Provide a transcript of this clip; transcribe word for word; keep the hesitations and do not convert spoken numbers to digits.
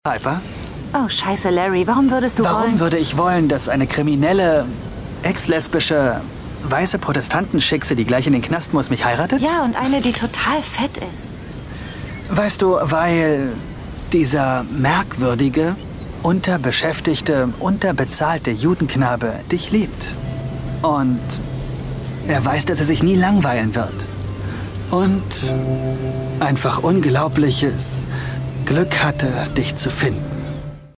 Piper? Oh, scheiße, Larry. Warum würdest du Warum wollen... würde ich wollen, dass eine kriminelle, ex-lesbische, weiße Protestantenschickse, die gleich in den Knast muss, mich heiratet? Ja, und eine, die total fett ist. Weißt du, weil dieser merkwürdige, unterbeschäftigte, unterbezahlte Judenknabe dich liebt. Und er weiß, dass er sich nie langweilen wird. Und einfach unglaubliches Glück hatte, dich zu finden.